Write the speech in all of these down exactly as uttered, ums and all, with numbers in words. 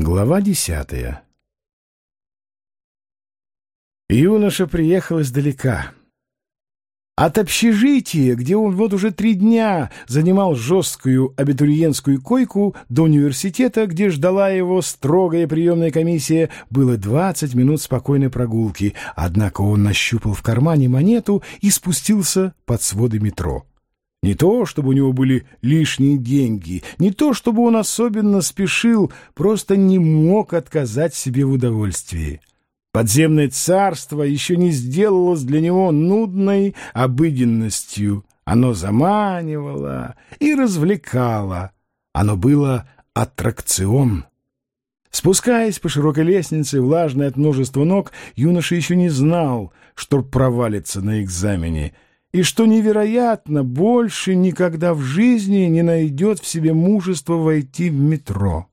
Глава десятая. Юноша приехал издалека. От общежития, где он вот уже три дня занимал жесткую абитуриентскую койку, до университета, где ждала его строгая приемная комиссия, было двадцать минут спокойной прогулки, однако он нащупал в кармане монету и спустился под своды метро. Не то, чтобы у него были лишние деньги, не то, чтобы он особенно спешил, просто не мог отказать себе в удовольствии. Подземное царство еще не сделалось для него нудной обыденностью. Оно заманивало и развлекало. Оно было аттракцион. Спускаясь по широкой лестнице, влажной от множества ног, юноша еще не знал, что провалится на экзамене, и что невероятно, больше никогда в жизни не найдет в себе мужества войти в метро.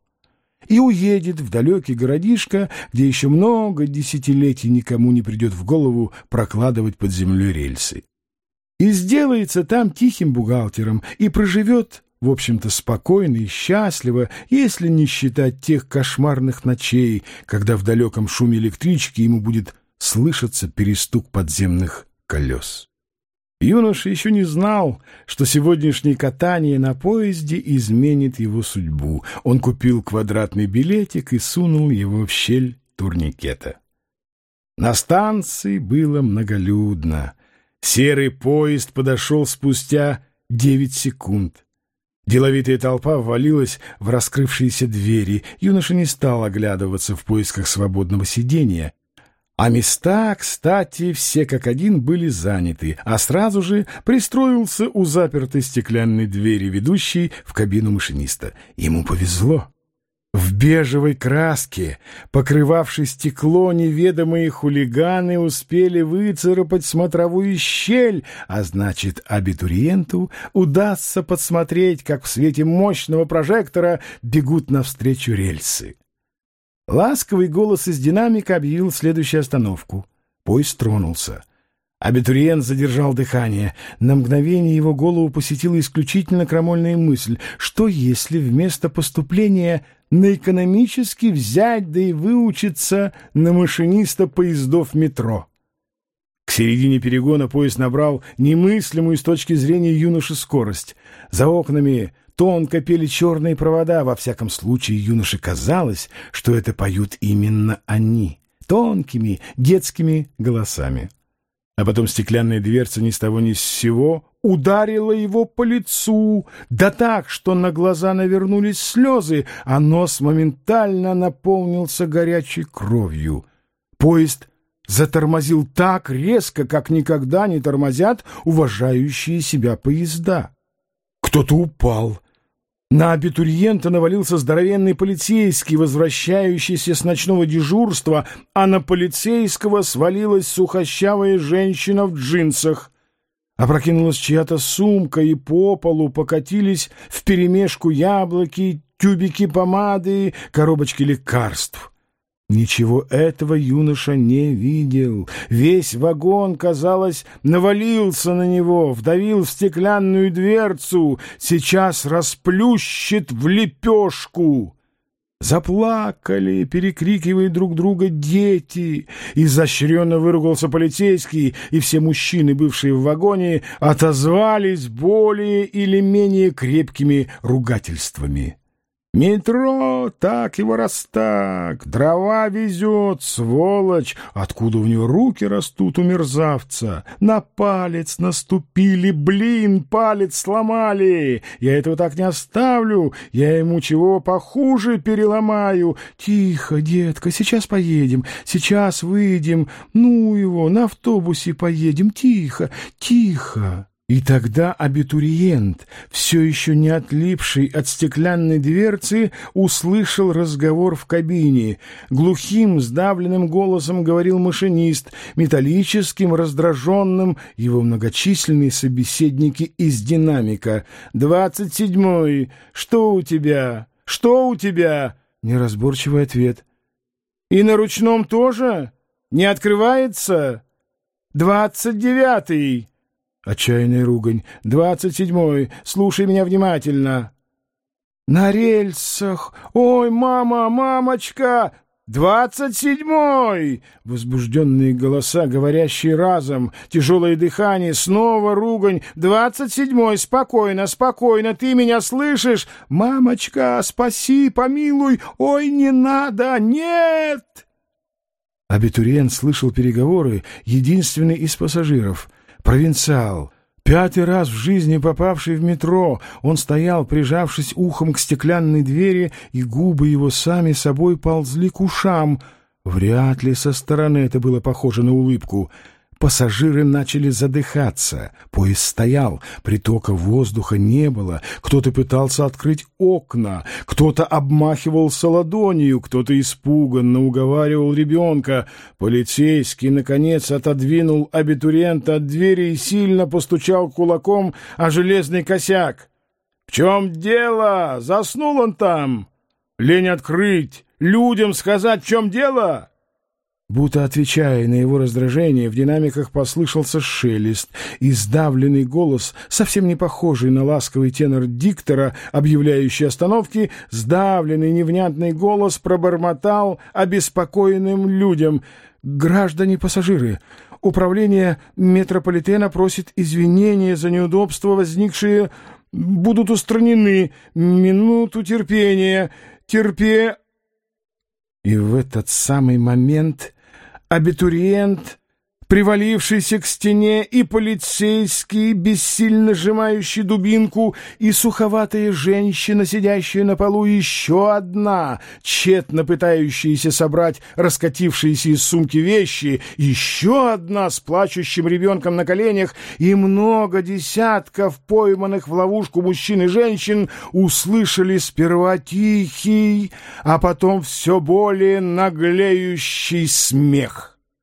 И уедет в далекий городишко, где еще много десятилетий никому не придет в голову прокладывать под землей рельсы. И сделается там тихим бухгалтером, и проживет, в общем-то, спокойно и счастливо, если не считать тех кошмарных ночей, когда в далеком шуме электрички ему будет слышаться перестук подземных колес. Юноша еще не знал, что сегодняшнее катание на поезде изменит его судьбу. Он купил квадратный билетик и сунул его в щель турникета. На станции было многолюдно. Серый поезд подошел спустя девять секунд. Деловитая толпа ввалилась в раскрывшиеся двери. Юноша не стал оглядываться в поисках свободного сидения. А места, кстати, все как один были заняты, а сразу же пристроился у запертой стеклянной двери, ведущей в кабину машиниста. Ему повезло. В бежевой краске, покрывавшей стекло, неведомые хулиганы успели выцарапать смотровую щель, а значит, абитуриенту удастся подсмотреть, как в свете мощного прожектора бегут навстречу рельсы. Ласковый голос из динамика объявил следующую остановку. Поезд тронулся. Абитуриент задержал дыхание. На мгновение его голову посетила исключительно крамольная мысль: что если вместо поступления на экономический взять да и выучиться на машиниста поездов метро? К середине перегона поезд набрал немыслимую с точки зрения юноши скорость. За окнами тонко пели черные провода. Во всяком случае, юноше казалось, что это поют именно они, тонкими детскими голосами. А потом стеклянная дверца ни с того ни с сего ударила его по лицу, да так, что на глаза навернулись слезы, а нос моментально наполнился горячей кровью. Поезд затормозил так резко, как никогда не тормозят уважающие себя поезда. Кто-то упал. На абитуриента навалился здоровенный полицейский, возвращающийся с ночного дежурства, а на полицейского свалилась сухощавая женщина в джинсах. Опрокинулась чья-то сумка, и по полу покатились вперемешку яблоки, тюбики помады, коробочки лекарств. Ничего этого юноша не видел. Весь вагон, казалось, навалился на него, вдавил в стеклянную дверцу, сейчас расплющит в лепешку. Заплакали, перекрикивая друг друга, дети. Изощренно выругался полицейский, и все мужчины, бывшие в вагоне, отозвались более или менее крепкими ругательствами. Метро, так его раз-так, дрова везет, сволочь, откуда у него руки растут у мерзавца, на палец наступили, блин, палец сломали, я этого так не оставлю, я ему чего похуже переломаю. Тихо, детка, сейчас поедем, сейчас выйдем, ну его, на автобусе поедем, тихо, тихо. И тогда абитуриент, все еще не отлипший от стеклянной дверцы, услышал разговор в кабине. Глухим, сдавленным голосом говорил машинист, металлическим, раздраженным его многочисленные собеседники из динамика. «Двадцать седьмой! Что у тебя? Что у тебя?» Неразборчивый ответ. «И на ручном тоже? Не открывается?» «Двадцать девятый!» Отчаянная ругань. «Двадцать седьмой! Слушай меня внимательно!» На рельсах! Ой, мама, мамочка! «Двадцать седьмой!» Возбужденные голоса, говорящие разом, тяжелое дыхание, снова ругань. «Двадцать седьмой! Спокойно, спокойно! Ты меня слышишь? Мамочка, спаси, помилуй! Ой, не надо! Нет!» Абитуриент слышал переговоры, единственный из пассажиров. Провинциал. Пятый раз в жизни попавший в метро, он стоял, прижавшись ухом к стеклянной двери, и губы его сами собой ползли к ушам. Вряд ли со стороны это было похоже на улыбку. Пассажиры начали задыхаться. Поезд стоял, притока воздуха не было. Кто-то пытался открыть окна, кто-то обмахивался ладонью, кто-то испуганно уговаривал ребенка. Полицейский, наконец, отодвинул абитуриента от двери и сильно постучал кулаком о железный косяк. «В чем дело? Заснул он там? Лень открыть, людям сказать, в чем дело?» Будто отвечая на его раздражение, в динамиках послышался шелест, и сдавленный голос, совсем не похожий на ласковый тенор диктора, объявляющий остановки, сдавленный невнятный голос пробормотал обеспокоенным людям: «Граждане-пассажиры, управление метрополитена просит извинения за неудобства, возникшие, будут устранены. Минуту терпения. Терпе...» И в этот самый момент абитуриент, привалившийся к стене, и полицейский, бессильно сжимающий дубинку, и суховатая женщина, сидящая на полу, и еще одна, тщетно пытающаяся собрать раскатившиеся из сумки вещи, еще одна с плачущим ребенком на коленях, и много десятков пойманных в ловушку мужчин и женщин услышали сперва тихий, а потом все более наглеющий смех.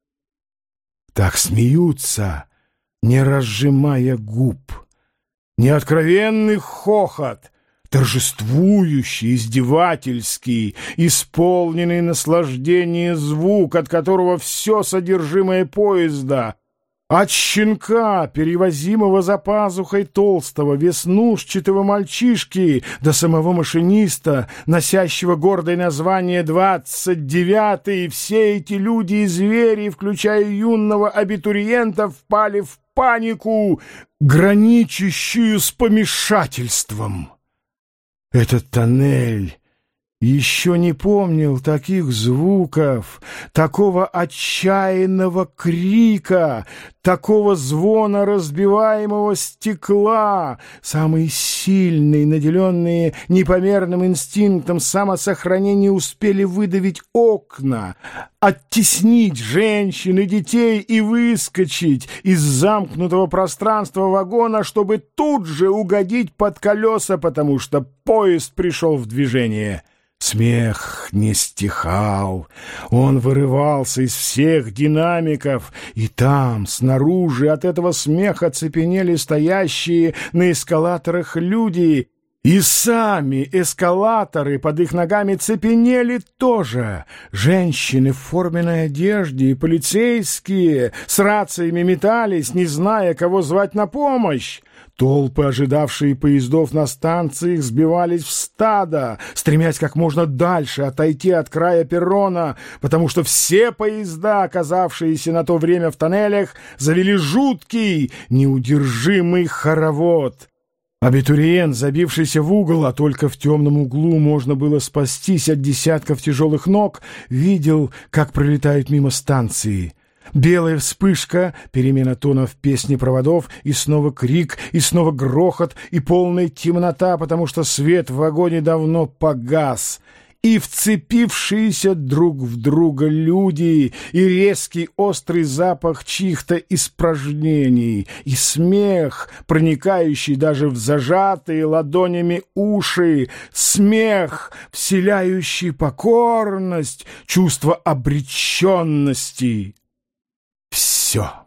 Так смеются, не разжимая губ. Неоткровенный хохот, торжествующий, издевательский, исполненный наслаждения звук, от которого все содержимое поезда, от щенка, перевозимого за пазухой толстого, веснушчатого мальчишки, до самого машиниста, носящего гордое название «двадцать девятый», все эти люди и звери, включая юного абитуриента, впали в панику, граничащую с помешательством. Этот тоннель еще не помнил таких звуков, такого отчаянного крика, такого звона разбиваемого стекла. Самые сильные, наделенные непомерным инстинктом самосохранения, успели выдавить окна, оттеснить женщин и детей и выскочить из замкнутого пространства вагона, чтобы тут же угодить под колеса, потому что поезд пришел в движение. Смех не стихал, он вырывался из всех динамиков, и там, снаружи, от этого смеха цепенели стоящие на эскалаторах люди, и сами эскалаторы под их ногами цепенели тоже. Женщины в форменной одежде и полицейские с рациями метались, не зная, кого звать на помощь. Толпы, ожидавшие поездов на станциях, сбивались в стадо, стремясь как можно дальше отойти от края перрона, потому что все поезда, оказавшиеся на то время в тоннелях, завели жуткий, неудержимый хоровод. Абитуриент, забившийся в угол, а только в темном углу можно было спастись от десятков тяжелых ног, видел, как пролетают мимо станции. Белая вспышка, перемена тона в песне проводов, и снова крик, и снова грохот, и полная темнота, потому что свет в вагоне давно погас, и вцепившиеся друг в друга люди, и резкий острый запах чьих-то испражнений, и смех, проникающий даже в зажатые ладонями уши, смех, вселяющий покорность, чувство обреченности. Все.